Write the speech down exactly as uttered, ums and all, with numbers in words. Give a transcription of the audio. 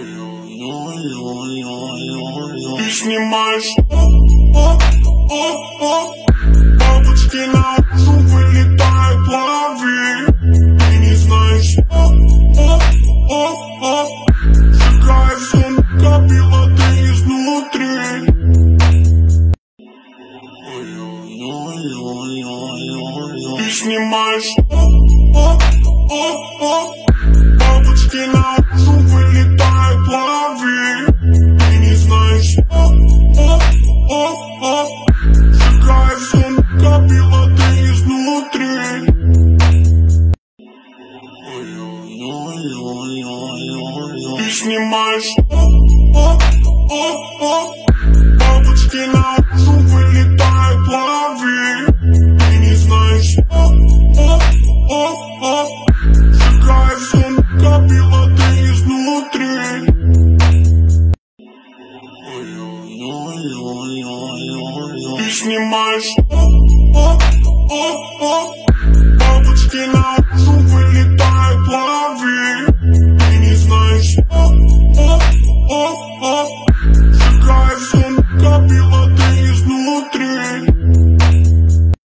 Ты снимаешь бабочки наружу вылетают, лови. Ты не знаешь, сжигает сон, копила ты изнутри. Ты снимаешь бабочки наружу вылетают, лови. Ты не знаешь, сжигает сон, копила ты изнутри. Ты снимаешь бабочки наружу вылетают, лови. Ты не знаешь, сжигает сон, копила ты изнутри. Ты снимаешь бабочки наружу